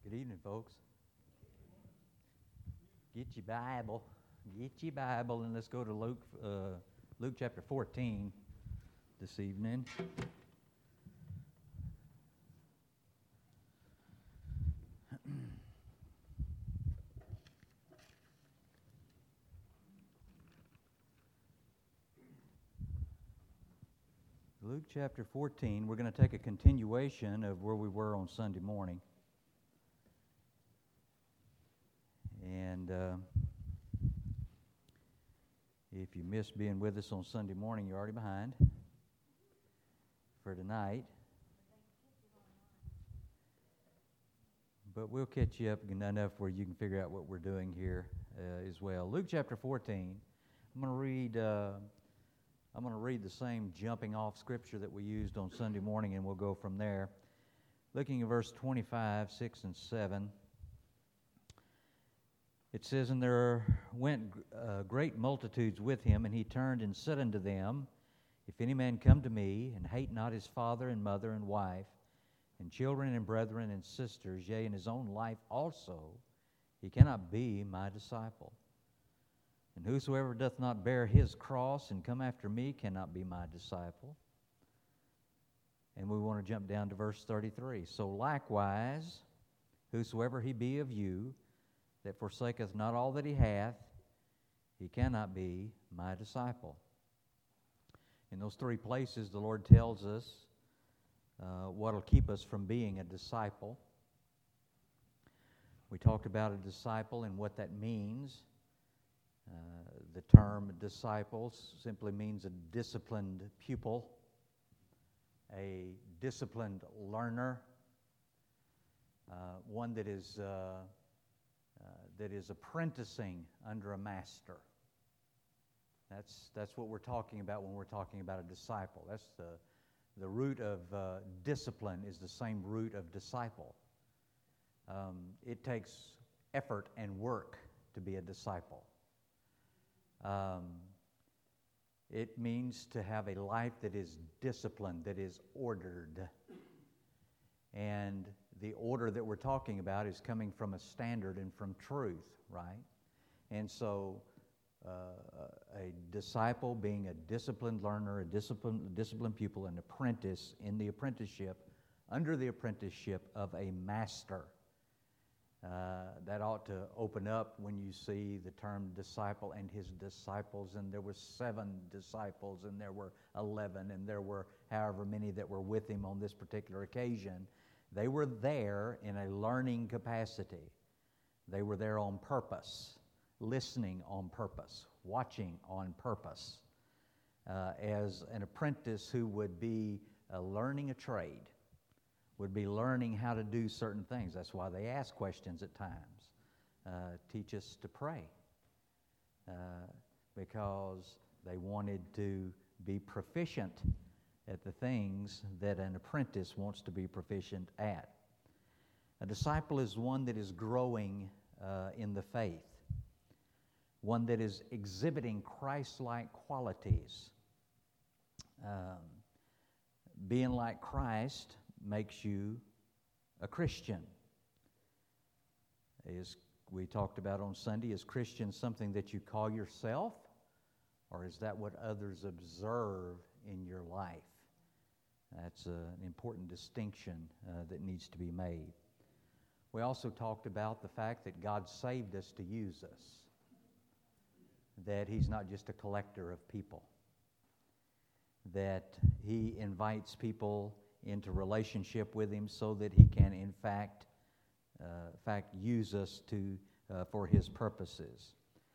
Good evening, folks. Get your Bible. And let's go to Luke chapter 14 this evening. Luke chapter 14, we're going to take a continuation of where we were on Sunday morning. And if you missed being with us on Sunday morning, you're already behind for tonight. But we'll catch you up enough where you can figure out what we're doing here as well. Luke chapter 14, I'm going to read the same jumping off scripture that we used on Sunday morning, and we'll go from there. Looking at verse 25, 6 and 7. It says, "And there went great multitudes with him, and he turned and said unto them, If any man come to me, and hate not his father and mother and wife, and children and brethren and sisters, yea, and his own life also, he cannot be my disciple. And whosoever doth not bear his cross and come after me cannot be my disciple." And we want to jump down to verse 33. "So likewise, whosoever he be of you, that forsaketh not all that he hath, he cannot be my disciple." In those three places, the Lord tells us what will keep us from being a disciple. We talked about a disciple and what that means. The term disciple simply means a disciplined pupil, a disciplined learner, one that is apprenticing under a master. That's what we're talking about when we're talking about a disciple. That's the root of discipline is the same root of disciple. It takes effort and work to be a disciple. It means to have a life that is disciplined, that is ordered. And the order that we're talking about is coming from a standard and from truth, right? And so a disciple being a disciplined learner, a disciplined pupil, an apprentice in the apprenticeship, under the apprenticeship of a master. That ought to open up when you see the term disciple and his disciples, and there were 7 disciples, and there were 11, and there were however many that were with him on this particular occasion. They were there in a learning capacity. They were there on purpose, listening on purpose, watching on purpose, as an apprentice who would be learning a trade, would be learning how to do certain things. That's why they ask questions at times. Teach us to pray, because they wanted to be proficient at the things that an apprentice wants to be proficient at. A disciple is one that is growing in the faith, one that is exhibiting Christ-like qualities. Being like Christ makes you a Christian. As we talked about on Sunday, is Christian something that you call yourself, or is that what others observe in your life? That's an important distinction that needs to be made. We also talked about the fact that God saved us to use us, that He's not just a collector of people, that He invites people into relationship with Him so that He can, in fact use us for His purposes.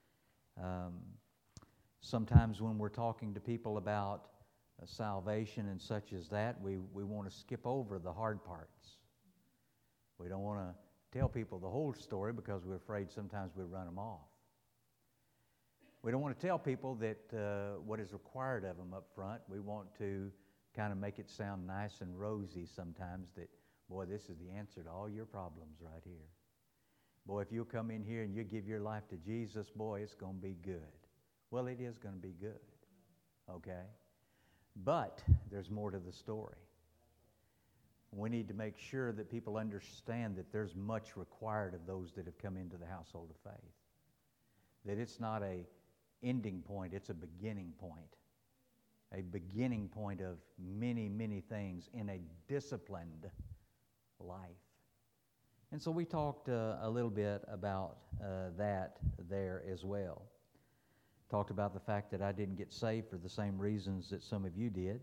Sometimes when we're talking to people about salvation and such as that, we want to skip over the hard parts. We don't want to tell people the whole story because we're afraid sometimes we run them off. We don't want to tell people that what is required of them up front. We want to kind of make it sound nice and rosy sometimes that, boy, this is the answer to all your problems right here. Boy, if you'll come in here and you give your life to Jesus, boy, it's going to be good. Well, it is going to be good, okay? But there's more to the story. We need to make sure that people understand that there's much required of those that have come into the household of faith. That it's not a ending point, it's a beginning point. A beginning point of many, many things in a disciplined life. And so we talked a little bit about that there as well. Talked about the fact that I didn't get saved for the same reasons that some of you did.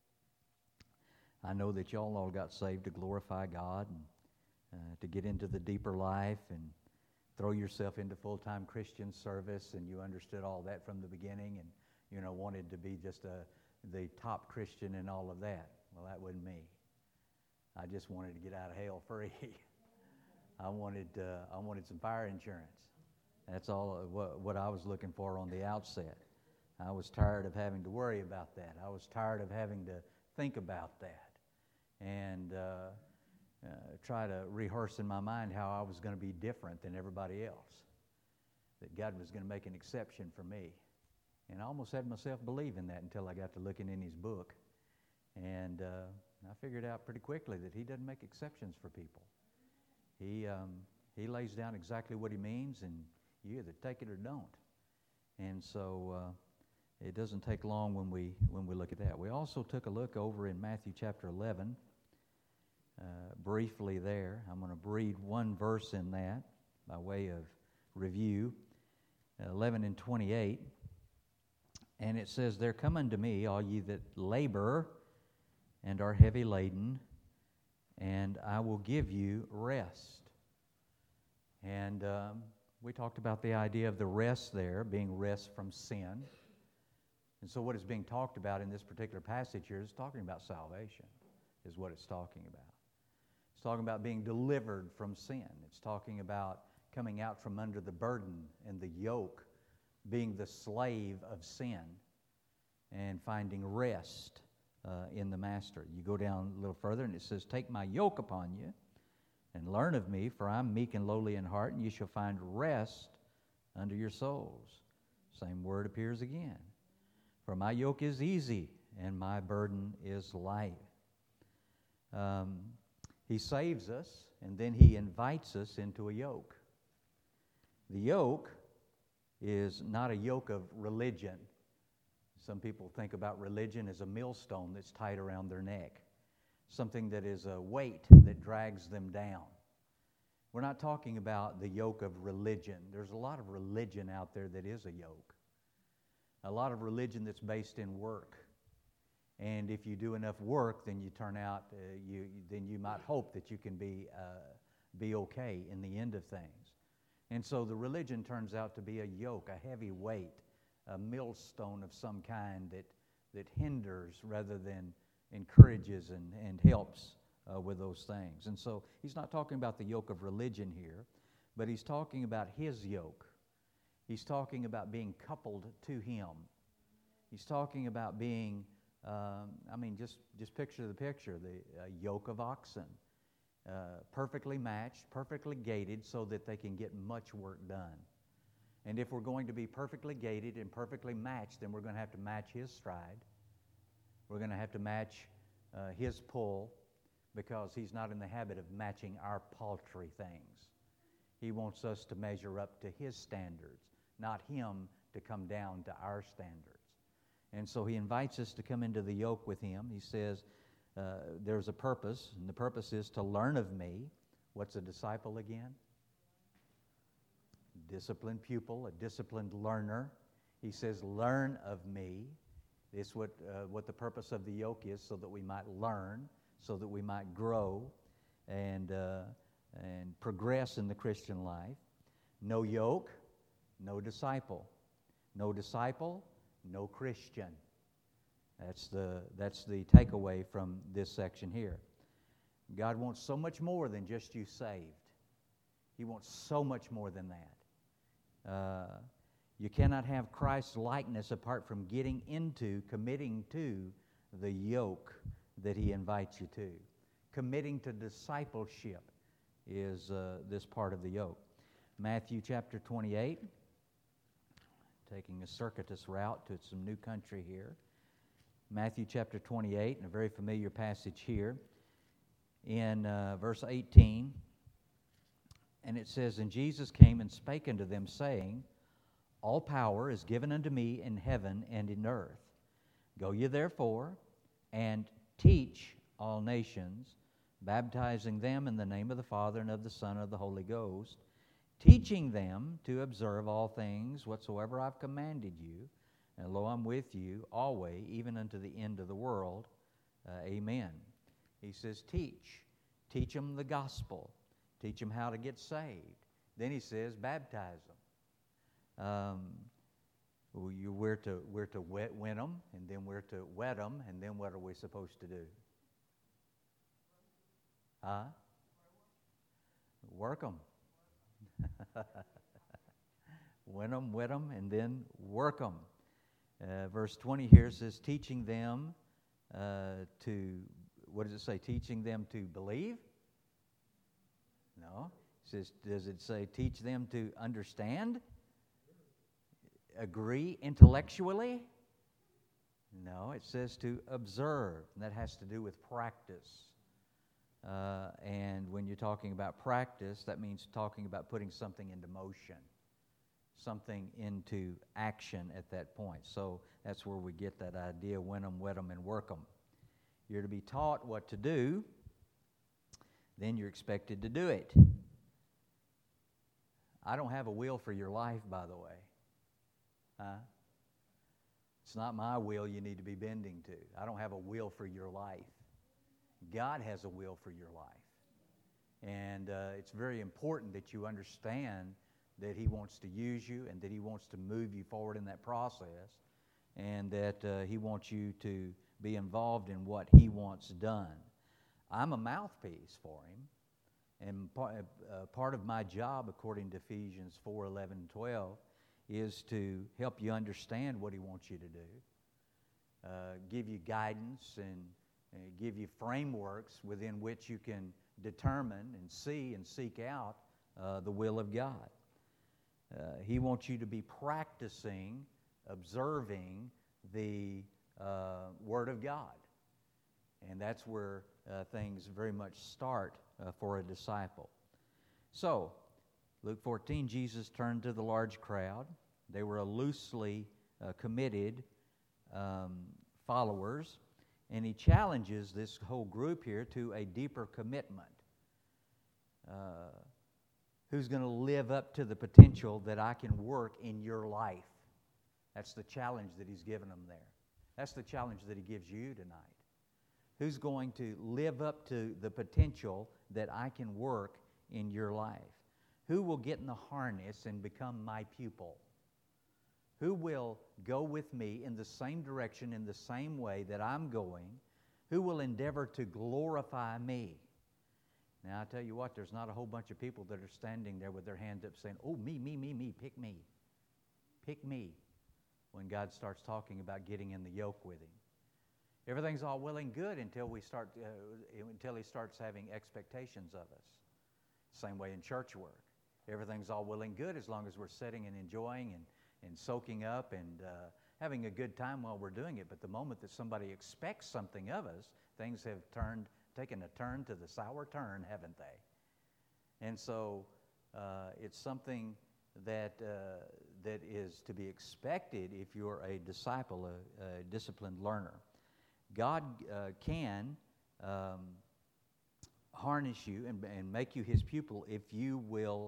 I know that y'all all got saved to glorify God and to get into the deeper life and throw yourself into full-time Christian service, and you understood all that from the beginning and, wanted to be just the top Christian and all of that. Well, that wasn't me. I just wanted to get out of hell free. I wanted some fire insurance. That's all what I was looking for on the outset. I was tired of having to worry about that. I was tired of having to think about that and try to rehearse in my mind how I was going to be different than everybody else, that God was going to make an exception for me. And I almost had myself believing that until I got to looking in his book. And I figured out pretty quickly that he doesn't make exceptions for people. He lays down exactly what he means, and you either take it or don't. And so it doesn't take long when we look at that. We also took a look over in Matthew chapter 11, briefly there. I'm going to read one verse in that by way of review, 11 and 28. And it says, "There come unto me, all ye that labor and are heavy laden, and I will give you rest." And we talked about the idea of the rest there being rest from sin. And so what is being talked about in this particular passage here is talking about salvation, is what it's talking about. It's talking about being delivered from sin. It's talking about coming out from under the burden and the yoke, being the slave of sin, and finding rest in the Master. You go down a little further and it says, "Take my yoke upon you and learn of me, for I'm meek and lowly in heart, and you shall find rest unto your souls." Same word appears again. "For my yoke is easy and my burden is light." He saves us, and then he invites us into a yoke. The yoke is not a yoke of religion. Some people think about religion as a millstone that's tied around their neck, something that is a weight that drags them down. We're not talking about the yoke of religion. There's a lot of religion out there that is a yoke. A lot of religion that's based in work. And if you do enough work, then you turn out, then you might hope that you can be okay in the end of things. And so the religion turns out to be a yoke, a heavy weight, a millstone of some kind that hinders rather than encourages and helps with those things. And so he's not talking about the yoke of religion here, but he's talking about his yoke. He's talking about being coupled to him. He's talking about being, just picture the picture, the yoke of oxen, perfectly matched, perfectly gated so that they can get much work done. And if we're going to be perfectly gated and perfectly matched, then we're going to have to match his stride. We're going to have to match his pull, because he's not in the habit of matching our paltry things. He wants us to measure up to his standards, not him to come down to our standards. And so he invites us to come into the yoke with him. He says there's a purpose, and the purpose is to learn of me. What's a disciple again? Disciplined pupil, a disciplined learner. He says, learn of me. It's what the purpose of the yoke is, so that we might learn, so that we might grow and progress in the Christian life. No yoke, no disciple. No disciple, no Christian. That's the takeaway from this section here. God wants so much more than just you saved. He wants so much more than that. You cannot have Christ's likeness apart from committing to the yoke that he invites you to. Committing to discipleship is this part of the yoke. Matthew chapter 28, taking a circuitous route to some new country here. Matthew chapter 28, and a very familiar passage here. in verse 18. And it says, And Jesus came and spake unto them, saying, All power is given unto me in heaven and in earth. Go ye therefore, and teach all nations, baptizing them in the name of the Father, and of the Son, and of the Holy Ghost, teaching them to observe all things whatsoever I've commanded you. And lo, I'm with you always, even unto the end of the world. Amen. He says, teach. Teach them the gospel. Teach them how to get saved. Then he says, baptize them. We're to win them, and then we're to wet them, and then what are we supposed to do? Huh? Work them. Win them, wet them, and then work them. Verse 20 here says, teaching them to, what does it say? Teaching them to believe? No. It says, does it say teach them to understand? Agree intellectually? No, it says to observe. And that has to do with practice. And when you're talking about practice, that means talking about putting something into motion, something into action at that point. So that's where we get that idea, win them, wet them, and work them. You're to be taught what to do, then you're expected to do it. I don't have a will for your life, by the way. It's not my will you need to be bending to. I don't have a will for your life. God has a will for your life. And it's very important that you understand that He wants to use you and that He wants to move you forward in that process, and that He wants you to be involved in what He wants done. I'm a mouthpiece for Him, and part of my job, according to Ephesians 4:11 and 12, is to help you understand what He wants you to do, give you guidance and give you frameworks within which you can determine and see and seek out the will of God. He wants you to be practicing, observing the Word of God. And that's where things very much start for a disciple. So, Luke 14, Jesus turned to the large crowd. They were a loosely committed followers, and He challenges this whole group here to a deeper commitment. Who's going to live up to the potential that I can work in your life? That's the challenge that He's given them there. That's the challenge that He gives you tonight. Who's going to live up to the potential that I can work in your life? Who will get in the harness and become my pupil? Who will go with me in the same direction, in the same way that I'm going? Who will endeavor to glorify me? Now, I tell you what, there's not a whole bunch of people that are standing there with their hands up saying, oh, me, pick me. Pick me. When God starts talking about getting in the yoke with Him. Everything's all well and good until He starts having expectations of us. Same way in church work. Everything's all well and good as long as we're sitting and enjoying and soaking up and having a good time while we're doing it. But the moment that somebody expects something of us, things have taken a turn to the sour turn, haven't they? And so it's something that is to be expected if you're a disciple, a disciplined learner. God can harness you and make you His pupil if you will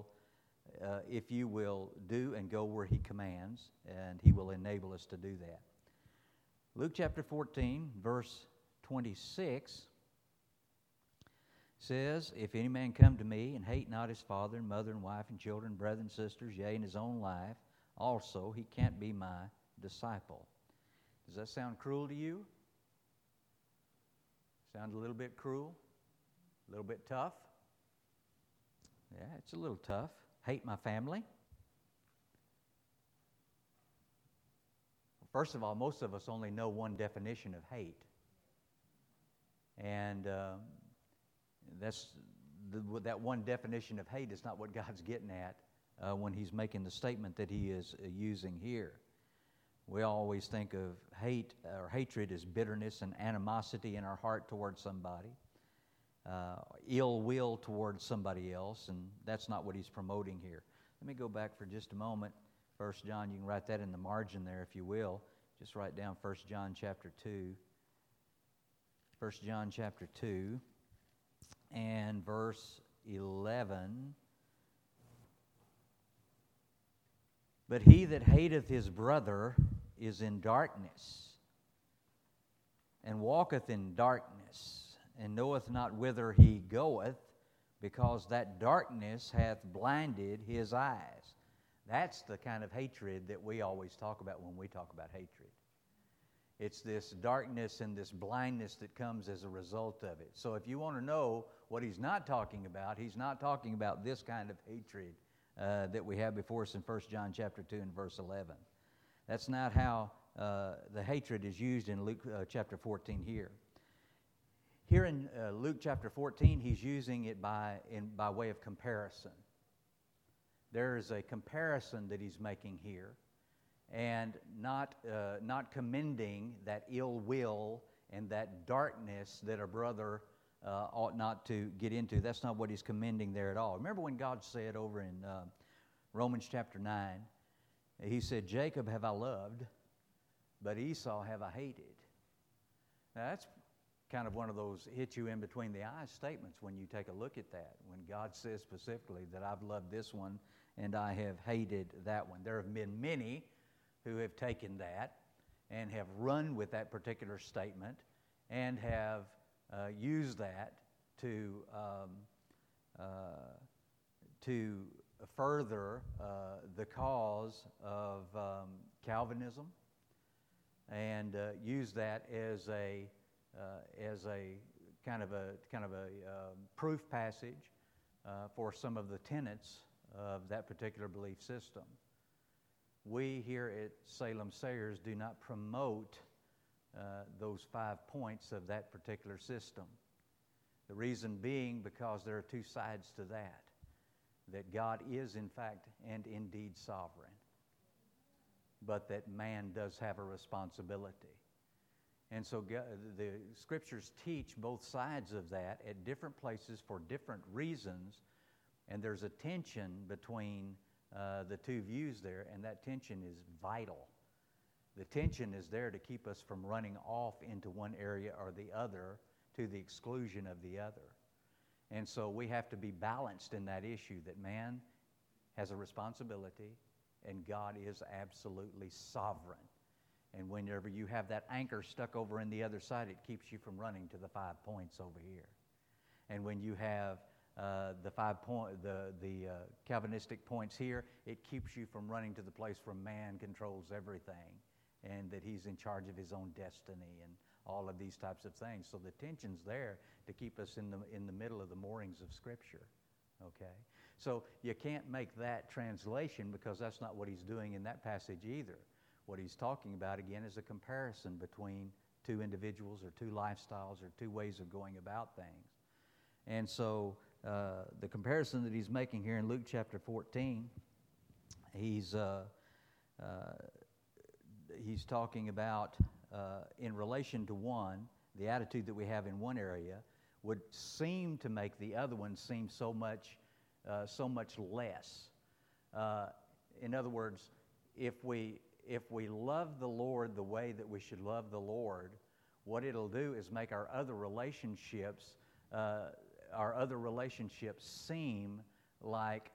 do and go where He commands, and He will enable us to do that. Luke chapter 14, verse 26 says, If any man come to me and hate not his father and mother and wife and children, brethren and sisters, yea, in his own life, also he can't be my disciple. Does that sound cruel to you? Sound a little bit cruel? A little bit tough? Yeah, it's a little tough. Hate my family? First of all, most of us only know one definition of hate. And that one definition of hate is not what God's getting at when He's making the statement that He is using here. We always think of hate or hatred as bitterness and animosity in our heart towards somebody. ill will towards somebody else, and that's not what he's promoting here. Let me go back for just a moment. 1 John, you can write that in the margin there if you will. Just write down 1 John chapter 2. 1 John chapter 2 and verse 11. But he that hateth his brother is in darkness, and walketh in darkness, and knoweth not whither he goeth, because that darkness hath blinded his eyes. That's the kind of hatred that we always talk about when we talk about hatred. It's this darkness and this blindness that comes as a result of it. So if you want to know what he's not talking about, he's not talking about this kind of hatred that we have before us in 1 John chapter 2 and verse 11. That's not how the hatred is used in Luke chapter 14 here. Here in Luke chapter 14, he's using it by way of comparison. There is a comparison that he's making here, and not commending that ill will and that darkness that a brother ought not to get into. That's not what he's commending there at all. Remember when God said over in Romans chapter 9, he said, Jacob have I loved, but Esau have I hated. Now that's kind of one of those hit you in between the eyes statements when you take a look at that. When God says specifically that I've loved this one and I have hated that one. There have been many who have taken that and have run with that particular statement and have used that to further the cause of Calvinism, and use that as a kind of a proof passage for some of the tenets of that particular belief system. We here at Salem Sayers do not promote those 5 points of that particular system. The reason being because there are two sides to that God is in fact and indeed sovereign, but that man does have a responsibility. And so the Scriptures teach both sides of that at different places for different reasons, and there's a tension between the two views there, and that tension is vital. The tension is there to keep us from running off into one area or the other to the exclusion of the other. And so we have to be balanced in that issue, that man has a responsibility and God is absolutely sovereign. And whenever you have that anchor stuck over in the other side, it keeps you from running to the 5 points over here. And when you have the Calvinistic points here, it keeps you from running to the place where man controls everything and that he's in charge of his own destiny and all of these types of things. So the tension's there to keep us in the middle of the moorings of Scripture. Okay? So you can't make that translation because that's not what he's doing in that passage either. What he's talking about, again, is a comparison between two individuals or two lifestyles or two ways of going about things. And so the comparison that he's making here in Luke chapter 14, he's talking about in relation to one, the attitude that we have in one area would seem to make the other one seem so much less. In other words, if we love the Lord the way that we should love the Lord, what it'll do is make our other relationships seem like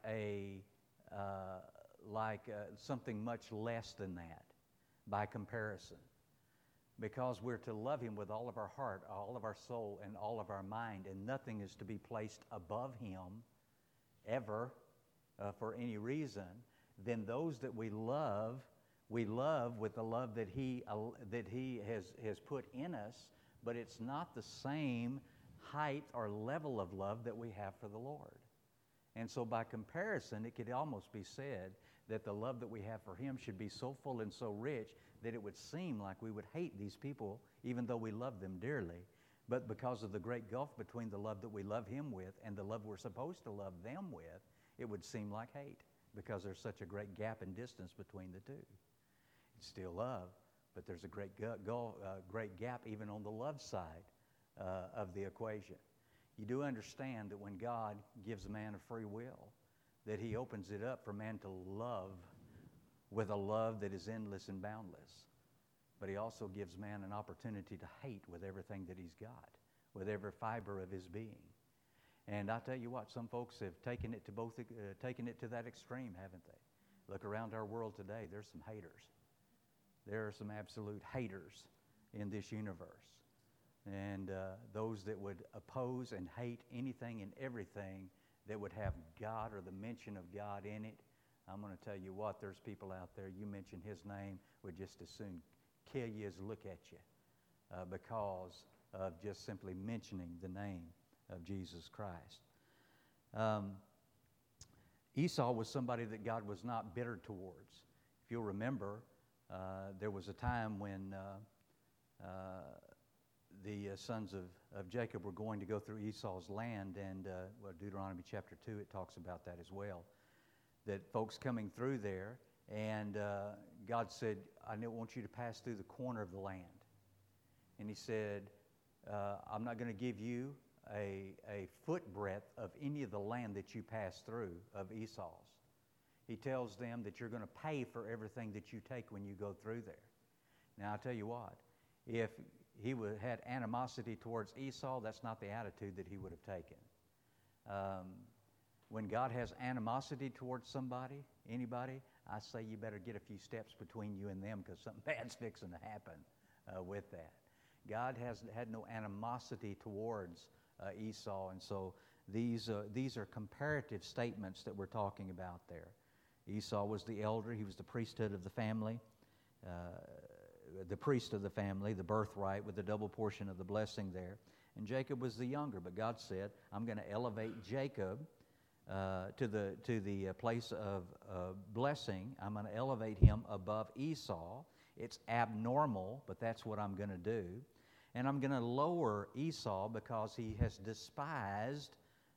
something much less than that by comparison. Because we're to love Him with all of our heart, all of our soul, and all of our mind, and nothing is to be placed above Him ever for any reason. Then those that we love with the love that He has put in us, but it's not the same height or level of love that we have for the Lord. And so by comparison, it could almost be said that the love that we have for Him should be so full and so rich that it would seem like we would hate these people even though we love them dearly. But because of the great gulf between the love that we love Him with and the love we're supposed to love them with, it would seem like hate because there's such a great gap and distance between the two. It's still love, but there's a great gap even on the love side of the equation. You do understand that when God gives man a free will, that he opens it up for man to love with a love that is endless and boundless. But he also gives man an opportunity to hate with everything that he's got, with every fiber of his being. And I tell you what, some folks have taken it to that extreme, haven't they? Look around our world today, there's some haters. There are some absolute haters in this universe. And those that would oppose and hate anything and everything that would have God or the mention of God in it, I'm going to tell you what, there's people out there, you mention his name, would just as soon kill you as look at you because of just simply mentioning the name of Jesus Christ. Esau was somebody that God was not bitter towards. If you'll remember, there was a time when the sons of Jacob were going to go through Esau's land, and Deuteronomy chapter 2, it talks about that as well, that folks coming through there, and God said, I want you to pass through the corner of the land. And he said, I'm not going to give you a foot breadth of any of the land that you pass through of Esau's. He tells them that you're going to pay for everything that you take when you go through there. Now, I'll tell you what, if he had animosity towards Esau, that's not the attitude that he would have taken. When God has animosity towards somebody, anybody, I say you better get a few steps between you and them because something bad's fixing to happen with that. God has had no animosity towards Esau, and so these are comparative statements that we're talking about there. Esau was the elder. He was the priesthood of the family, the priest of the family, the birthright with the double portion of the blessing there. And Jacob was the younger, but God said, I'm going to elevate Jacob to the place of blessing. I'm going to elevate him above Esau. It's abnormal, but that's what I'm going to do. And I'm going to lower Esau because he has despised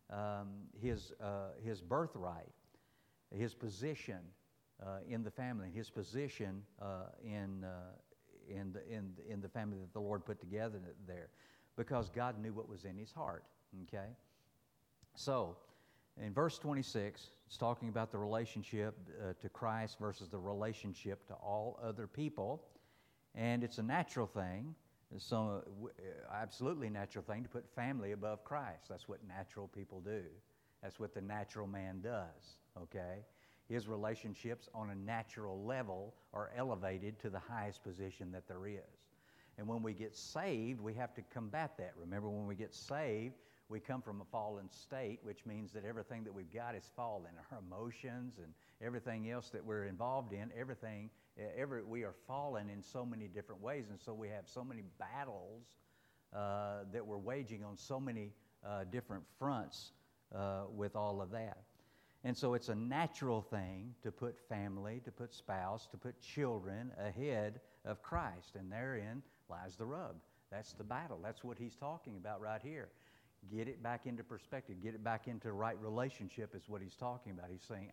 his birthright, his position in the family, his position in the family that the Lord put together there, because God knew what was in his heart. Okay, so in verse 26, it's talking about the relationship to Christ versus the relationship to all other people, and it's a natural thing. So, absolutely natural thing to put family above Christ. That's what natural people do. That's what the natural man does, okay? His relationships on a natural level are elevated to the highest position that there is. And when we get saved, we have to combat that. Remember, when we get saved, we come from a fallen state, which means that everything that we've got is fallen. Our emotions and everything else that we're involved in, we are fallen in so many different ways, and so we have so many battles that we're waging on so many different fronts with all of that. And so it's a natural thing to put family, to put spouse, to put children ahead of Christ, and therein lies the rub. That's the battle. That's what he's talking about right here. Get it back into perspective. Get it back into right relationship is what he's talking about. He's saying,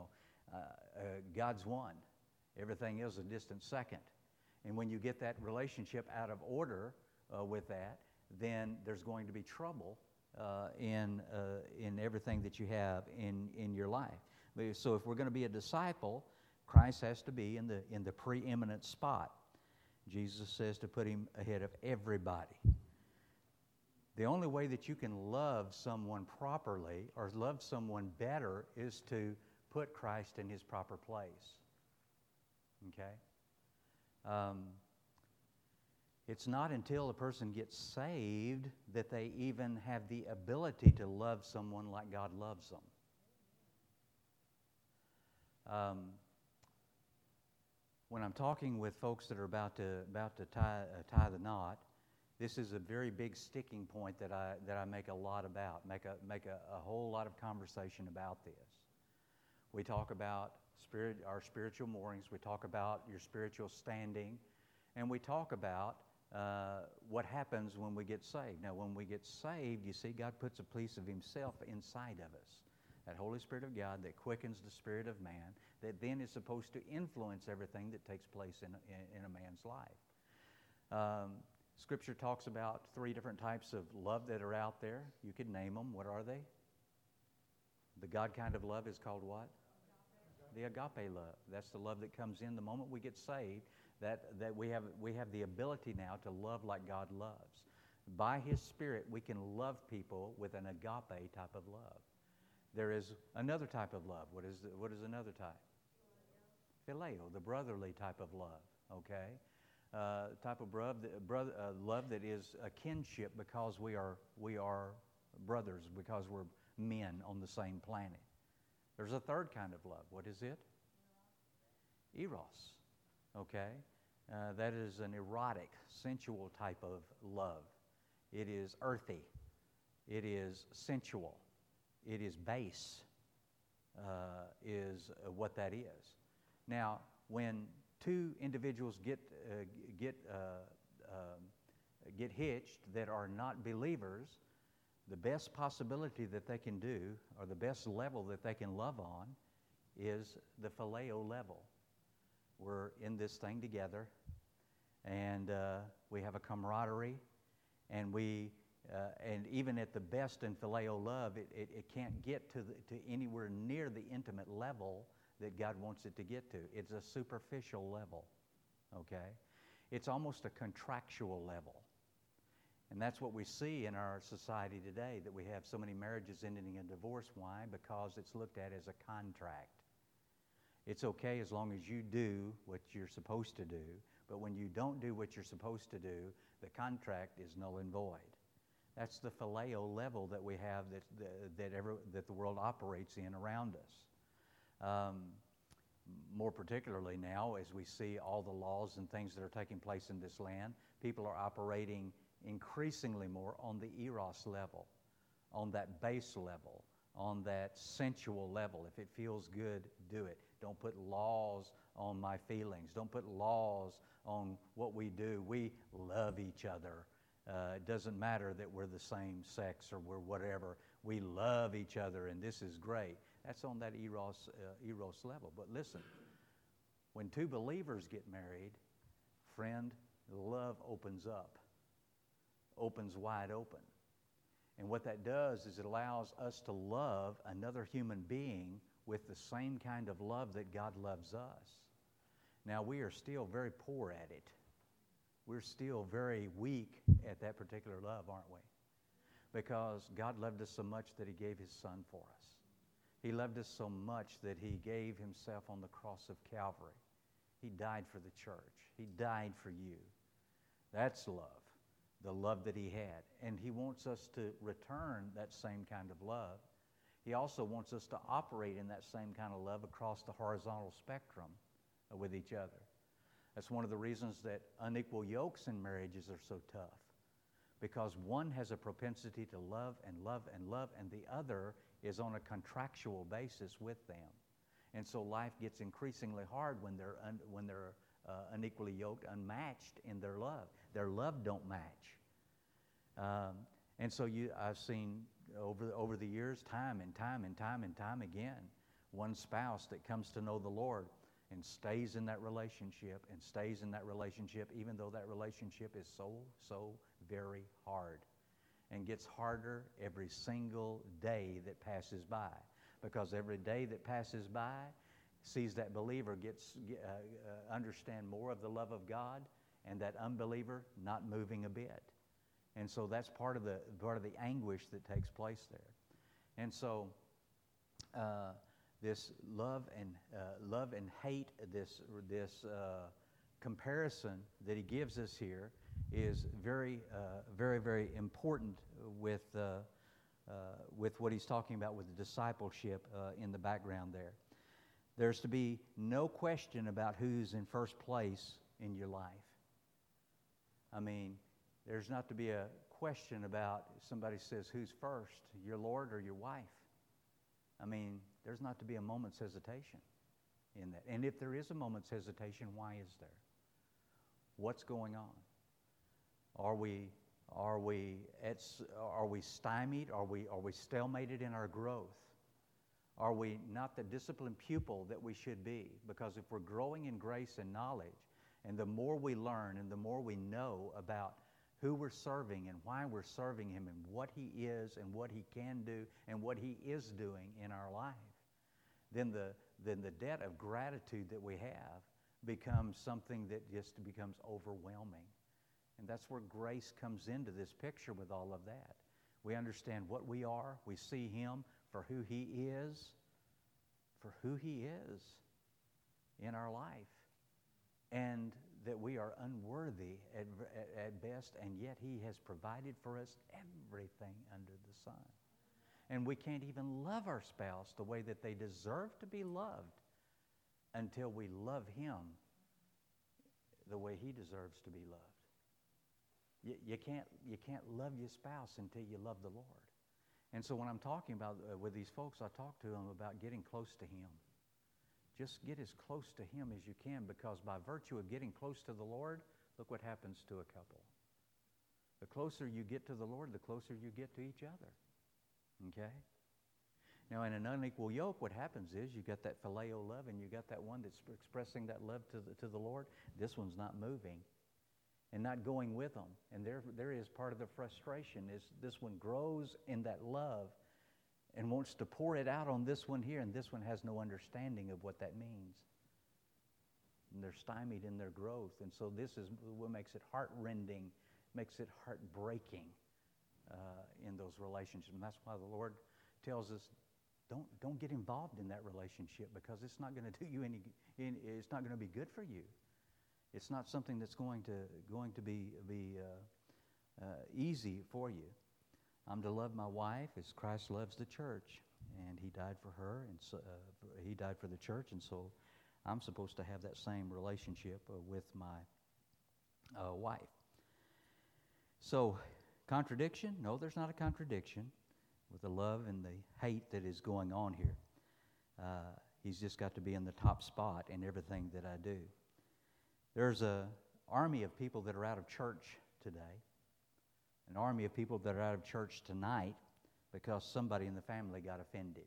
God's one. Everything is a distant second. And when you get that relationship out of order with that, then there's going to be trouble in everything that you have in your life. So if we're going to be a disciple, Christ has to be in the preeminent spot. Jesus says to put him ahead of everybody. The only way that you can love someone properly or love someone better is to put Christ in his proper place. Okay? It's not until a person gets saved that they even have the ability to love someone like God loves them. When I'm talking with folks that are about to tie the knot, this is a very big sticking point that I make a lot about, make a whole lot of conversation about this. We talk about our spiritual moorings, we talk about your spiritual standing, and we talk about what happens when we get saved. Now, when we get saved, you see, God puts a piece of himself inside of us. That Holy Spirit of God that quickens the spirit of man, that then is supposed to influence everything that takes place in a man's life. Scripture talks about 3 different types of love that are out there. You could name them. What are they? The God kind of love is called what? The agape love. That's the love that comes in the moment we get saved, that we have the ability now to love like God loves. By His Spirit, we can love people with an agape type of love. There is another type of love. What is another type? Phileo, the brotherly type of love, okay? Type of love that is a kinship because we are brothers, because we're men on the same planet. There's a third kind of love. What is it? Eros, okay? That is an erotic, sensual type of love. It is earthy. It is sensual. It is base, is what that is. Now, when 2 individuals get hitched that are not believers, the best possibility that they can do, or the best level that they can love on, is the phileo level. We're in this thing together, and we have a camaraderie, and and even at the best in phileo love, it can't get to anywhere near the intimate level that God wants it to get to. It's a superficial level, okay? It's almost a contractual level. And that's what we see in our society today, that we have so many marriages ending in divorce. Why? Because it's looked at as a contract. It's okay as long as you do what you're supposed to do, but when you don't do what you're supposed to do, the contract is null and void. That's the phileo level that we have that the world operates in around us. More particularly now, as we see all the laws and things that are taking place in this land, people are operating increasingly more on the eros level, on that base level, on that sensual level. If it feels good, do it. Don't put laws on my feelings. Don't put laws on what we do. We love each other. It doesn't matter that we're the same sex or we're whatever. We love each other, and this is great. That's on that eros level. But listen, when 2 believers get married, friend, love opens wide open. And what that does is it allows us to love another human being with the same kind of love that God loves us. Now, we are still very poor at it. We're still very weak at that particular love, aren't we? Because God loved us so much that He gave His Son for us. He loved us so much that He gave Himself on the cross of Calvary. He died for the church. He died for you. That's love, the love that He had. And He wants us to return that same kind of love. He also wants us to operate in that same kind of love across the horizontal spectrum with each other. That's one of the reasons that unequal yokes in marriages are so tough, because one has a propensity to love and love and love, and the other is on a contractual basis with them. And so life gets increasingly hard when they're unequally yoked, unmatched in their love. Their love don't match. And so I've seen over the years, time and time again, one spouse that comes to know the Lord and stays in that relationship, even though that relationship is so very hard, and gets harder every single day that passes by, because every day that passes by sees that believer understand more of the love of God, and that unbeliever not moving a bit. And so that's part of the anguish that takes place there. And so this love and hate, this comparison that he gives us here is very, very important with what he's talking about with the discipleship in the background there. There's to be no question about who's in first place in your life. I mean, there's not to be a question about if somebody says who's first, your Lord or your wife. I mean, there's not to be a moment's hesitation in that. And if there is a moment's hesitation, why is there? What's going on? Are we stymied? Are we stalemated in our growth? Are we not the disciplined pupil that we should be? Because if we're growing in grace and knowledge, and the more we learn and the more we know about who we're serving and why we're serving Him and what He is and what He can do and what He is doing in our life, then the debt of gratitude that we have becomes something that just becomes overwhelming. And that's where grace comes into this picture with all of that. We understand what we are. We see Him for who He is, in our life. And that we are unworthy at best, and yet He has provided for us everything under the sun. And we can't even love our spouse the way that they deserve to be loved until we love Him the way He deserves to be loved. You can't love your spouse until you love the Lord. And so when I'm talking about with these folks, I talk to them about getting close to Him. Just get as close to Him as you can, because by virtue of getting close to the Lord, look what happens to a couple. The closer you get to the Lord, the closer you get to each other. Okay? Now, in an unequal yoke, what happens is you got that phileo love, and you got that one that's expressing that love to the Lord. This one's not moving and not going with them. And there is part of the frustration is this one grows in that love and wants to pour it out on this one here, and this one has no understanding of what that means. And they're stymied in their growth. And so this is what makes it heart-rending, makes it heartbreaking in those relationships. And that's why the Lord tells us, don't get involved in that relationship, because it's not going to do you it's not going to be good for you. It's not something that's going to be easy for you. I'm to love my wife as Christ loves the church, and He died for her, and so, He died for the church, and so I'm supposed to have that same relationship with my wife. So, contradiction? No, there's not a contradiction with the love and the hate that is going on here. He's just got to be in the top spot in everything that I do. There's an army of people that are out of church today. An army of people that are out of church tonight because somebody in the family got offended.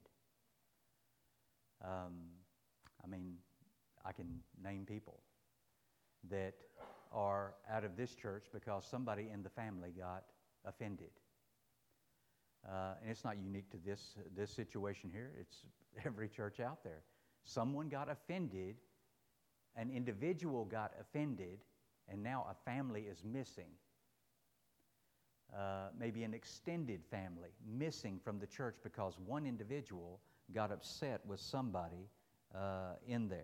I can name people that are out of this church because somebody in the family got offended. And it's not unique to this situation here. It's every church out there. Someone got offended, an individual got offended, and now a family is missing. Maybe an extended family missing from the church because one individual got upset with somebody in there.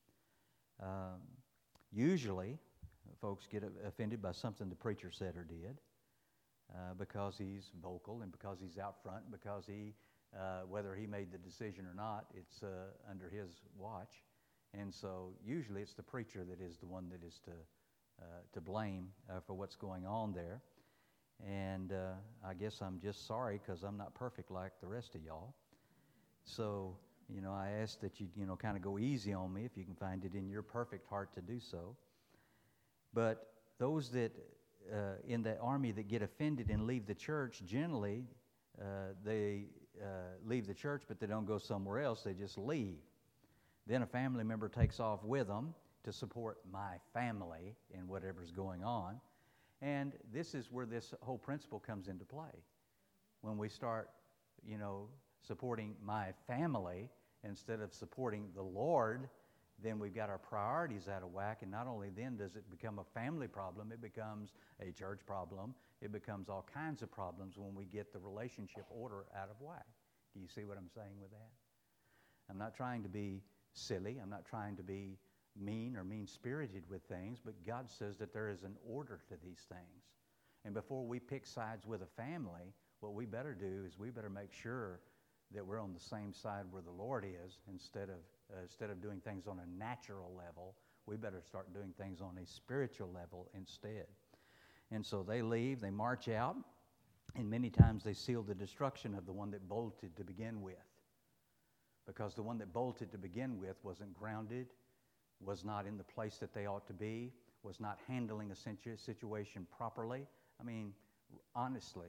Usually, folks get offended by something the preacher said or did because he's vocal and because he's out front, because whether he made the decision or not, it's under his watch. And so usually it's the preacher that is the one that is to blame for what's going on there. And I guess I'm just sorry because I'm not perfect like the rest of y'all. So, I ask that you, kind of go easy on me if you can find it in your perfect heart to do so. But those that in the army that get offended and leave the church, generally they leave the church, but they don't go somewhere else. They just leave. Then a family member takes off with them to support my family in whatever's going on. And this is where this whole principle comes into play. When we start, supporting my family instead of supporting the Lord, then we've got our priorities out of whack. And not only then does it become a family problem, it becomes a church problem. It becomes all kinds of problems when we get the relationship order out of whack. Do you see what I'm saying with that? I'm not trying to be silly. I'm not trying to be mean or mean-spirited with things, but God says that there is an order to these things. And before we pick sides with a family, what we better do is we better make sure that we're on the same side where the Lord is. Instead of doing things on a natural level, we better start doing things on a spiritual level instead. And so they leave, they march out, and many times they seal the destruction of the one that bolted to begin with. Because the one that bolted to begin with wasn't grounded, was not in the place that they ought to be, was not handling a situation properly. Honestly,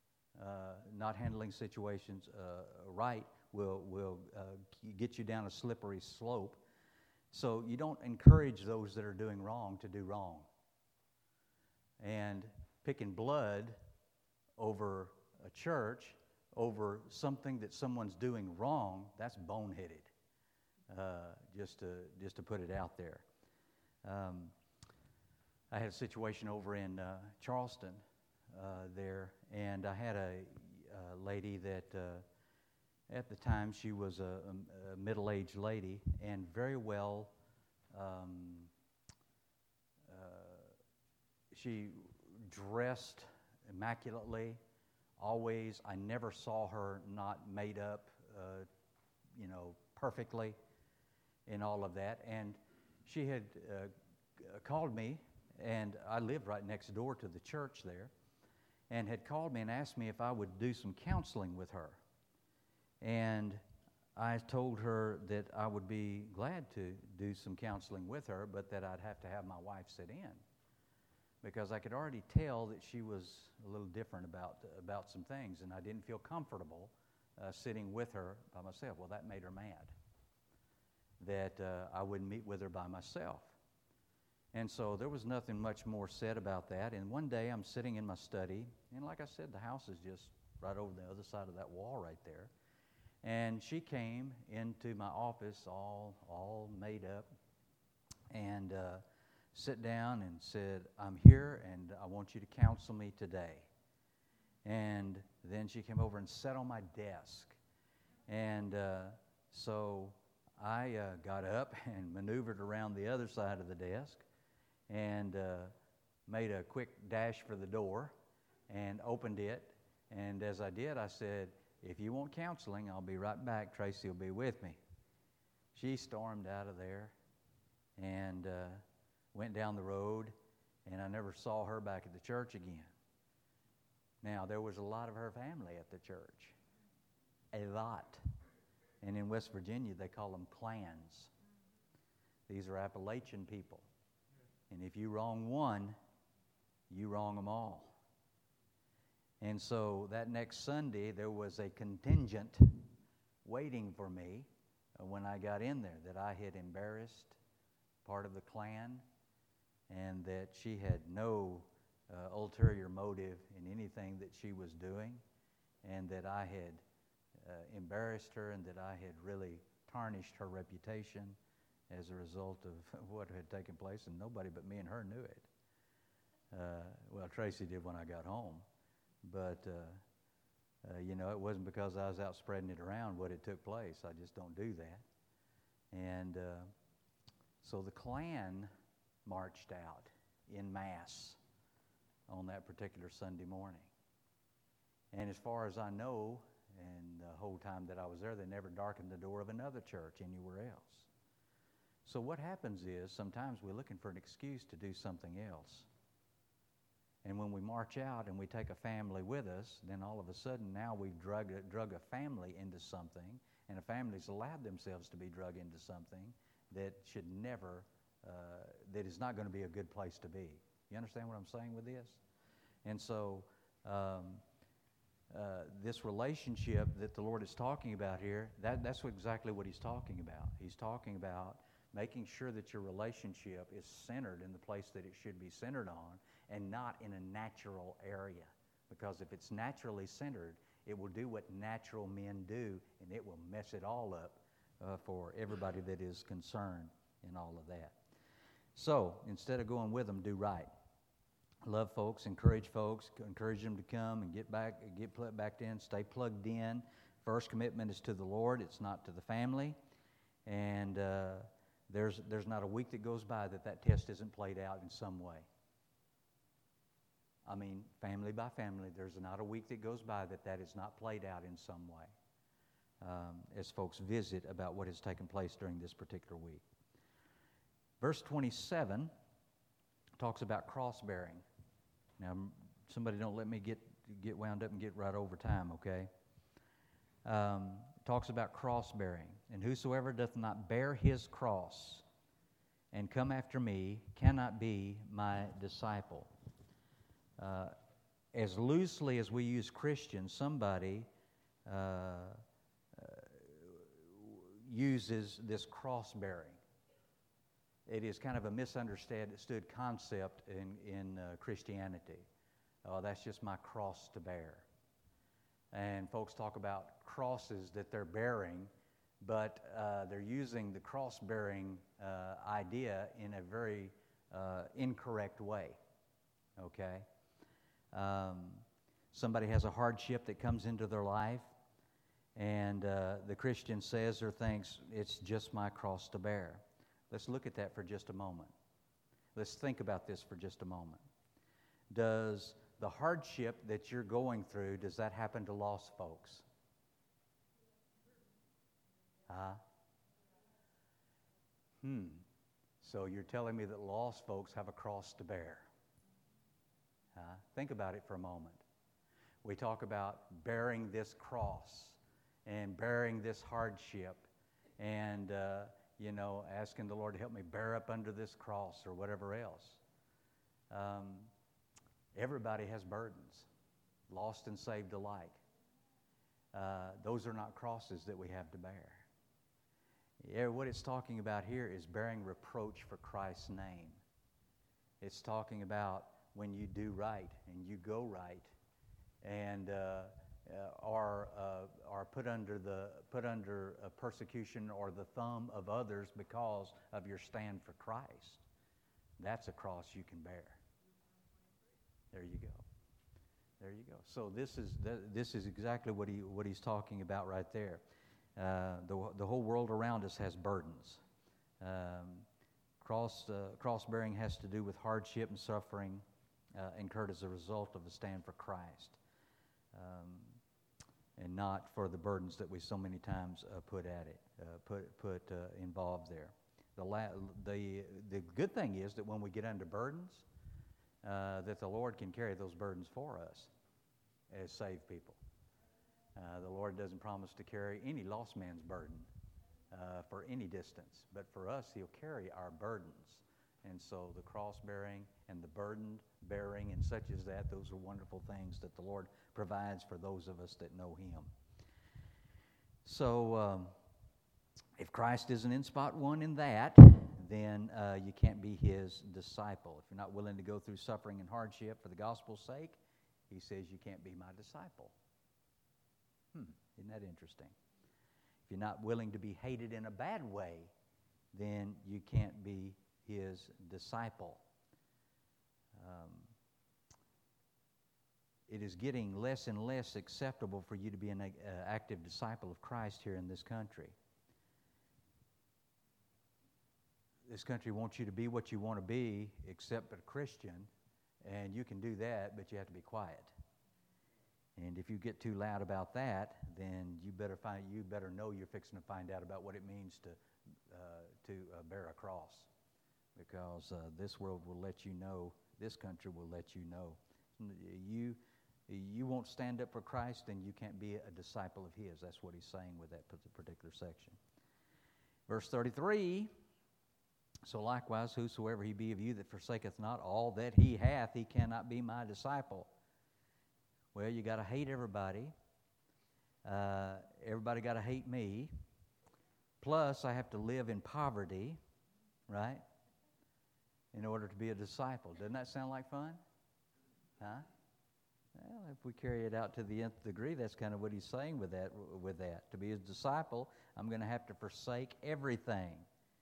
not handling situations right will get you down a slippery slope. So you don't encourage those that are doing wrong to do wrong. And picking blood over a church, over something that someone's doing wrong, that's boneheaded. Just to put it out there. I had a situation over in Charleston there, and I had a lady that at the time she was a middle-aged lady and very well. She dressed immaculately. Always, I never saw her not made up, perfectly in all of that. And she had called me, and I lived right next door to the church there, and had called me and asked me if I would do some counseling with her. And I told her that I would be glad to do some counseling with her, but that I'd have to have my wife sit in, because I could already tell that she was a little different about some things, and I didn't feel comfortable sitting with her by myself. Well, that made her mad, that I wouldn't meet with her by myself. And so there was nothing much more said about that. And one day I'm sitting in my study, and like I said, the house is just right over the other side of that wall right there. And she came into my office all made up, and sit down and said, "I'm here and I want you to counsel me today." And then she came over and sat on my desk. And so I got up and maneuvered around the other side of the desk and made a quick dash for the door and opened it. And as I did, I said, "If you want counseling, I'll be right back. Tracy will be with me." She stormed out of there and went down the road, and I never saw her back at the church again. Now, there was a lot of her family at the church. A lot. And in West Virginia, they call them clans. These are Appalachian people. And if you wrong one, you wrong them all. And so that next Sunday, there was a contingent waiting for me when I got in there, that I had embarrassed part of the clan, and that she had no ulterior motive in anything that she was doing, and that I had embarrassed her, and that I had really tarnished her reputation as a result of what had taken place, and nobody but me and her knew it. Well, Tracy did when I got home, but it wasn't because I was out spreading it around what had took place. I just don't do that. And so the Klan marched out in mass on that particular Sunday morning. And as far as I know, and the whole time that I was there, they never darkened the door of another church anywhere else. So what happens is sometimes we're looking for an excuse to do something else. And when we march out and we take a family with us, then all of a sudden now we've drug a family into something, and a family's allowed themselves to be drug into something that should never, that is not going to be a good place to be. You understand what I'm saying with this? And so this relationship that the Lord is talking about here, that's exactly what He's talking about. He's talking about making sure that your relationship is centered in the place that it should be centered on, and not in a natural area. Because if it's naturally centered, it will do what natural men do, and it will mess it all up for everybody that is concerned in all of that. So instead of going with them, do right. Love folks, encourage them to come and get back in, stay plugged in. First commitment is to the Lord, it's not to the family. And there's not a week that goes by that test isn't played out in some way. I mean, family by family, there's not a week that goes by that is not played out in some way as folks visit about what has taken place during this particular week. Verse 27 talks about cross-bearing. Now, somebody don't let me get wound up and get right over time, okay? Talks about cross-bearing. "And whosoever doth not bear his cross and come after me cannot be my disciple." As loosely as we use Christian, somebody uses this cross-bearing. It is kind of a misunderstood concept in Christianity. Oh, that's just my cross to bear. And folks talk about crosses that they're bearing, but they're using the cross-bearing idea in a very incorrect way, okay? Somebody has a hardship that comes into their life, and the Christian says or thinks, it's just my cross to bear. Let's look at that for just a moment. Let's think about this for just a moment. Does the hardship that you're going through, does that happen to lost folks? So you're telling me that lost folks have a cross to bear. Think about it for a moment. We talk about bearing this cross and bearing this hardship and, asking the Lord to help me bear up under this cross or whatever else. Everybody has burdens, lost and saved alike. Those are not crosses that we have to bear. Yeah, what it's talking about here is bearing reproach for Christ's name. It's talking about when you do right and you go right and are put under persecution or the thumb of others because of your stand for Christ. That's a cross you can bear. There you go. There you go. So this is exactly what he's talking about right there. The whole world around us has burdens. Cross-bearing has to do with hardship and suffering incurred as a result of the stand for Christ, and not for the burdens that we so many times put involved there. The good thing is that when we get under burdens, that the Lord can carry those burdens for us as saved people. The Lord doesn't promise to carry any lost man's burden for any distance, but for us, He'll carry our burdens. And so the cross-bearing and the burden-bearing and such as that, those are wonderful things that the Lord provides for those of us that know Him. So if Christ isn't in spot one in that, then you can't be His disciple. If you're not willing to go through suffering and hardship for the gospel's sake, He says you can't be my disciple. Isn't that interesting? If you're not willing to be hated in a bad way, then you can't be His disciple. It is getting less and less acceptable for you to be an active disciple of Christ here in this country. This country wants you to be what you want to be, except a Christian, and you can do that, but you have to be quiet. And if you get too loud about that, then you better know you're fixing to find out about what it means to bear a cross, because this world will let you know, this country will let you know, you won't stand up for Christ, then you can't be a disciple of His. That's what he's saying with that particular section. Verse 33. So likewise, whosoever he be of you that forsaketh not all that he hath, he cannot be my disciple. Well, you got to hate everybody. Everybody got to hate me. Plus, I have to live in poverty, right, in order to be a disciple. Doesn't that sound like fun? Huh? Well, if we carry it out to the nth degree, that's kind of what he's saying with that. To be His disciple, I'm going to have to forsake everything.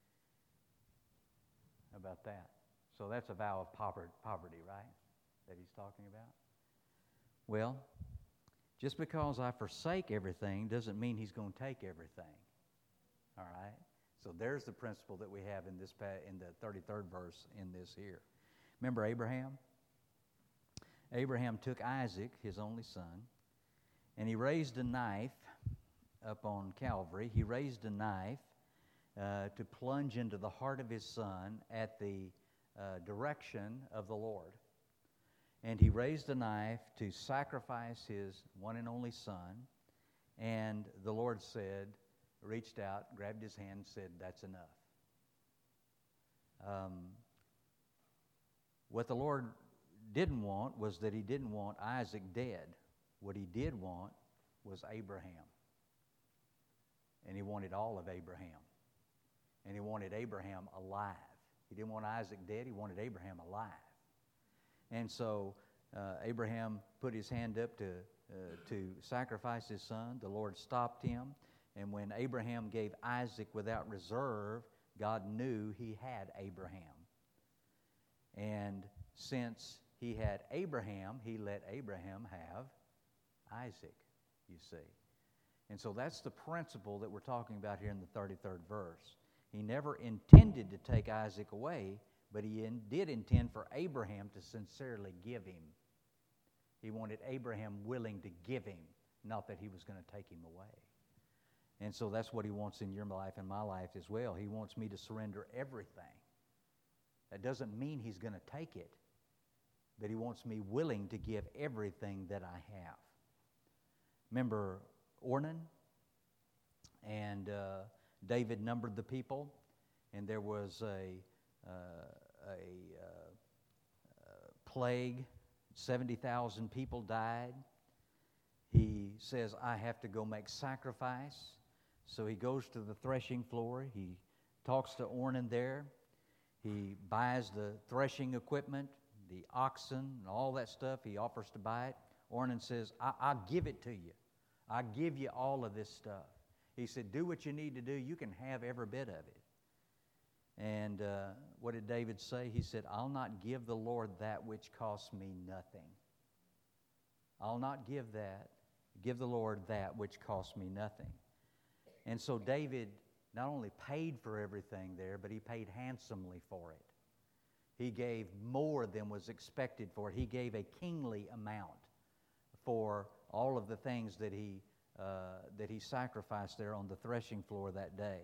How about that? So that's a vow of poverty, right, that he's talking about? Well, just because I forsake everything doesn't mean He's going to take everything. All right? So there's the principle that we have in the 33rd verse in this here. Remember Abraham? Abraham took Isaac, his only son, and he raised a knife up on Calvary. He raised a knife to plunge into the heart of his son at the direction of the Lord. And he raised a knife to sacrifice his one and only son. And the Lord reached out, grabbed his hand, and said, "That's enough." What the Lord didn't want was that He didn't want Isaac dead. What He did want was Abraham. And He wanted all of Abraham. And He wanted Abraham alive. He didn't want Isaac dead. He wanted Abraham alive. And so Abraham put his hand up to sacrifice his son. The Lord stopped him. And when Abraham gave Isaac without reserve, God knew he had Abraham. And since he had Abraham, he let Abraham have Isaac, you see. And so that's the principle that we're talking about here in the 33rd verse. He never intended to take Isaac away, but he did intend for Abraham to sincerely give him. He wanted Abraham willing to give him, not that he was going to take him away. And so that's what he wants in your life and my life as well. He wants me to surrender everything. That doesn't mean he's going to take it, but he wants me willing to give everything that I have. Remember Ornan? And David numbered the people, and there was a plague. 70,000 people died. He says, I have to go make sacrifice. So he goes to the threshing floor. He talks to Ornan there. He buys the threshing equipment, the oxen, and all that stuff. He offers to buy it. Ornan says, I'll give it to you. I'll give you all of this stuff. He said, do what you need to do. You can have every bit of it. And what did David say? He said, I'll not give the Lord that which costs me nothing. I'll not give the Lord that which costs me nothing. And so David not only paid for everything there, but he paid handsomely for it. He gave more than was expected for it. He gave a kingly amount for all of the things that he sacrificed there on the threshing floor that day.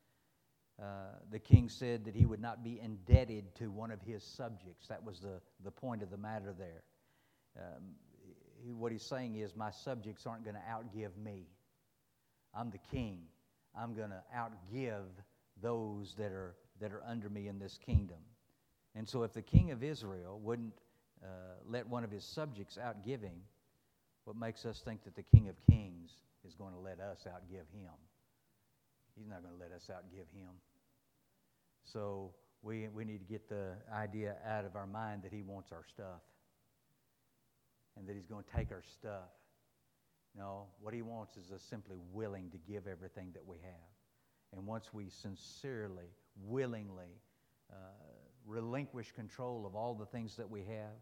The king said that he would not be indebted to one of his subjects. That was the point of the matter there. What he's saying is, my subjects aren't going to outgive me. I'm the king. I'm going to outgive those that are under me in this kingdom. And so if the king of Israel wouldn't let one of his subjects outgive him, what makes us think that the King of Kings is going to let us outgive him? He's not going to let us outgive him. So we need to get the idea out of our mind that he wants our stuff and that he's going to take our stuff. No, what he wants is us simply willing to give everything that we have. And once we sincerely, willingly relinquish control of all the things that we have,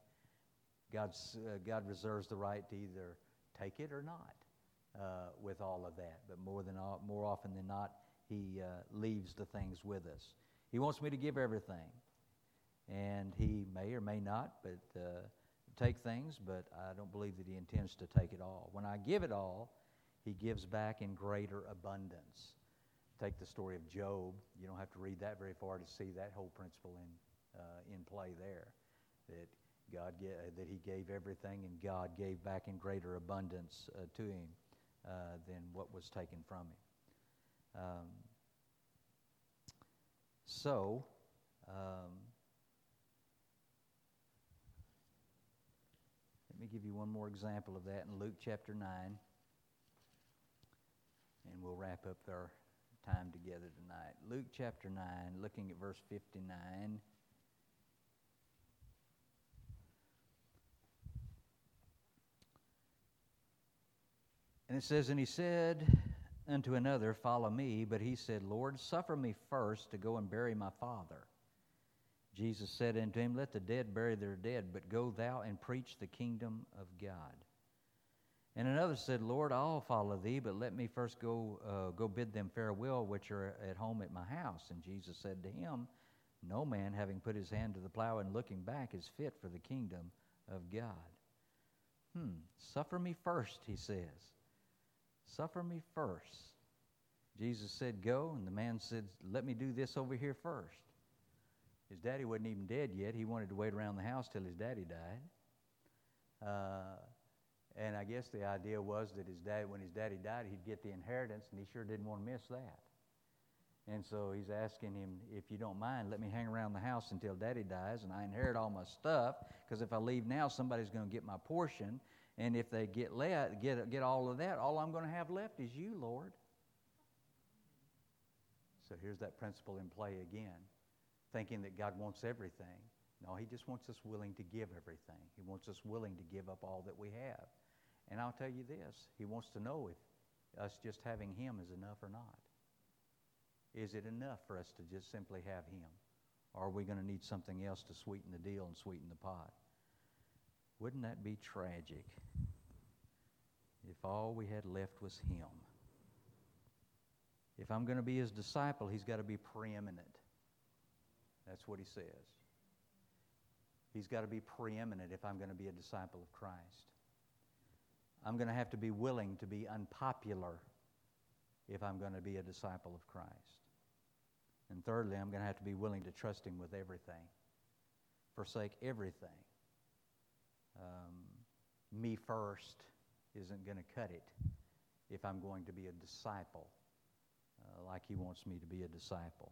God reserves the right to either take it or not with all of that. But more often than not, he leaves the things with us. He wants me to give everything. And he may or may not take things, but I don't believe that he intends to take it all. When I give it all, he gives back in greater abundance. Take the story of Job. You don't have to read that very far to see that whole principle in play there. That he gave everything, and God gave back in greater abundance to him than what was taken from him. Let me give you one more example of that in Luke chapter 9, and we'll wrap up our time together tonight. Luke chapter 9, looking at verse 59. And it says, and he said unto another, follow me. But he said, Lord, suffer me first to go and bury my father. Jesus said unto him, let the dead bury their dead, but go thou and preach the kingdom of God. And another said, Lord, I'll follow thee, but let me first go bid them farewell, which are at home at my house. And Jesus said to him, no man, having put his hand to the plow and looking back, is fit for the kingdom of God. Suffer me first, he says. Suffer me first. Jesus said, go, and the man said, let me do this over here first. His daddy wasn't even dead yet. He wanted to wait around the house till his daddy died. And I guess the idea was that when his daddy died, he'd get the inheritance, and he sure didn't want to miss that. And so he's asking him, if you don't mind, let me hang around the house until daddy dies, and I inherit all my stuff, because if I leave now, somebody's going to get my portion. And if they get all of that, all I'm going to have left is you, Lord. So here's that principle in play again, thinking that God wants everything. No, He just wants us willing to give everything. He wants us willing to give up all that we have. And I'll tell you this, He wants to know if us just having Him is enough or not. Is it enough for us to just simply have Him? Or are we going to need something else to sweeten the deal and sweeten the pot? Wouldn't that be tragic if all we had left was Him? If I'm going to be His disciple, He's got to be preeminent. That's what He says. He's got to be preeminent if I'm going to be a disciple of Christ. I'm going to have to be willing to be unpopular if I'm going to be a disciple of Christ. And thirdly, I'm going to have to be willing to trust Him with everything. Forsake everything. Me first isn't going to cut it if I'm going to be a disciple like He wants me to be a disciple.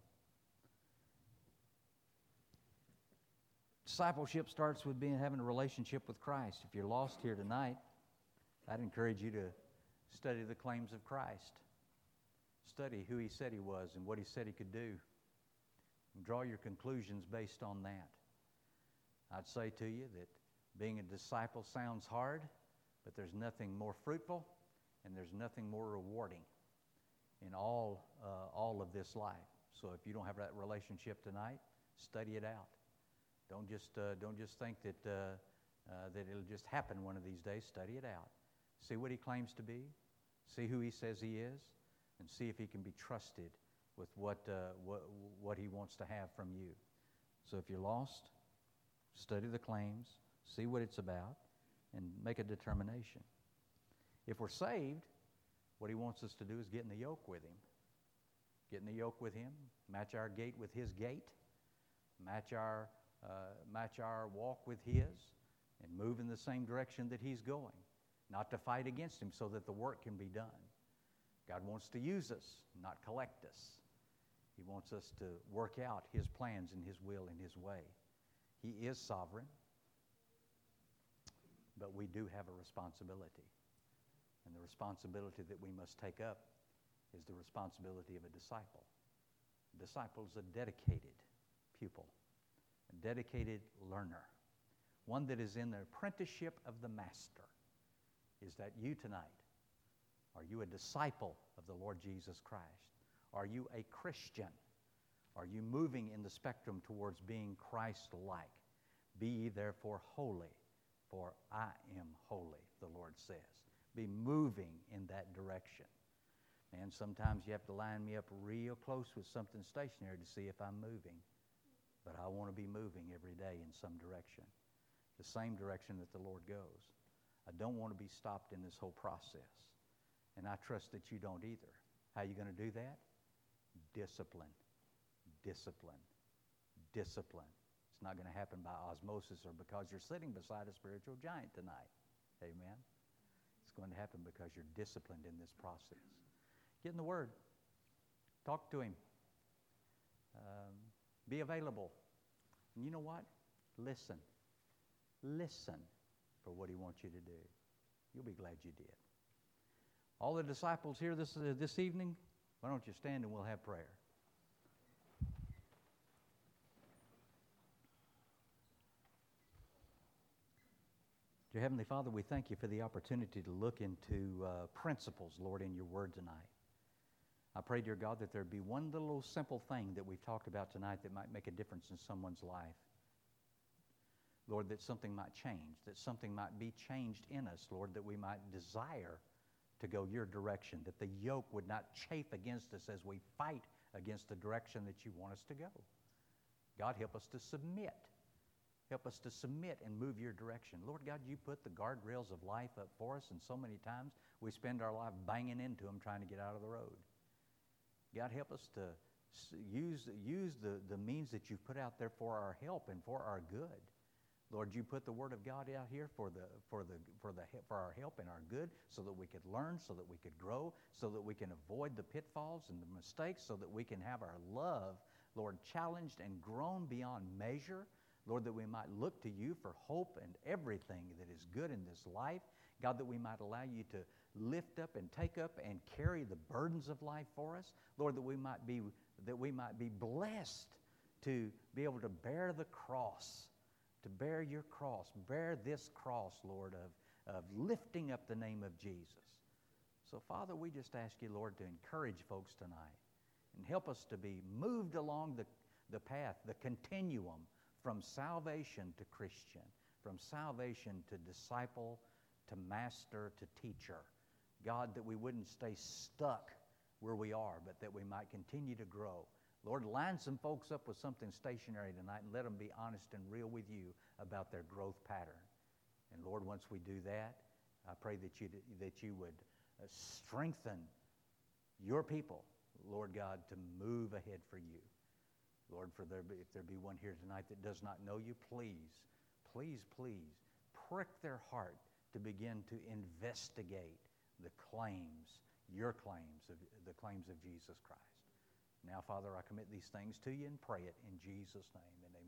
Discipleship starts with having a relationship with Christ. If you're lost here tonight, I'd encourage you to study the claims of Christ. Study who He said He was and what He said He could do. And draw your conclusions based on that. I'd say to you that being a disciple sounds hard, but there's nothing more fruitful and there's nothing more rewarding in all of this life. So if you don't have that relationship tonight, study it out. Don't just think that it'll just happen one of these days. Study it out. See what He claims to be. See who He says He is, and see if He can be trusted with what He wants to have from you. So if you're lost, study the claims, see what it's about, and make a determination. If we're saved, what He wants us to do is get in the yoke with Him. Get in the yoke with Him, match our gait with His gait, match our walk with His, and move in the same direction that He's going. Not to fight against Him so that the work can be done. God wants to use us, not collect us. He wants us to work out His plans and His will and His way. He is sovereign, but we do have a responsibility. And the responsibility that we must take up is the responsibility of a disciple. A disciple is a dedicated pupil, a dedicated learner, one that is in the apprenticeship of the Master. Is that you tonight? Are you a disciple of the Lord Jesus Christ? Are you a Christian? Are you moving in the spectrum towards being Christ-like? Be ye therefore holy, for I am holy, the Lord says. Be moving in that direction. And sometimes you have to line me up real close with something stationary to see if I'm moving. But I want to be moving every day in some direction, the same direction that the Lord goes. I don't want to be stopped in this whole process. And I trust that you don't either. How are you going to do that? Discipline. Discipline. Discipline. It's not going to happen by osmosis or because you're sitting beside a spiritual giant tonight. Amen. It's going to happen because you're disciplined in this process. Get in the Word. Talk to Him. Be available. And you know what? Listen. Listen for what He wants you to do. You'll be glad you did. All the disciples here this evening, why don't you stand and we'll have prayer. Dear Heavenly Father, we thank You for the opportunity to look into principles, Lord, in Your Word tonight. I pray, dear God, that there'd be one little simple thing that we've talked about tonight that might make a difference in someone's life. Lord, that something might change, that something might be changed in us, Lord, that we might desire to go Your direction, that the yoke would not chafe against us as we fight against the direction that You want us to go. God, help us to submit. Help us to submit and move Your direction. Lord God, You put the guardrails of life up for us, and so many times we spend our life banging into them trying to get out of the road. God, help us to use the means that You've put out there for our help and for our good. Lord, You put the Word of God out here for our help and our good, so that we could learn, so that we could grow, so that we can avoid the pitfalls and the mistakes, so that we can have our love, Lord, challenged and grown beyond measure. Lord, that we might look to You for hope and everything that is good in this life. God, that we might allow You to lift up and take up and carry the burdens of life for us. Lord, that we might be blessed to be able to bear the cross to bear your cross, bear this cross, Lord, of lifting up the name of Jesus. So, Father, we just ask you, Lord, to encourage folks tonight and help us to be moved along the path, the continuum from salvation to Christian, from salvation to disciple, to master, to teacher. God, that we wouldn't stay stuck where we are, but that we might continue to grow. Lord, line some folks up with something stationary tonight and let them be honest and real with you about their growth pattern. And Lord, once we do that, I pray that you would strengthen your people, Lord God, to move ahead for you. Lord, if there be one here tonight that does not know you, please prick their heart to begin to investigate the claims, your claims, the claims of Jesus Christ. Now, Father, I commit these things to you and pray it in Jesus' name and amen.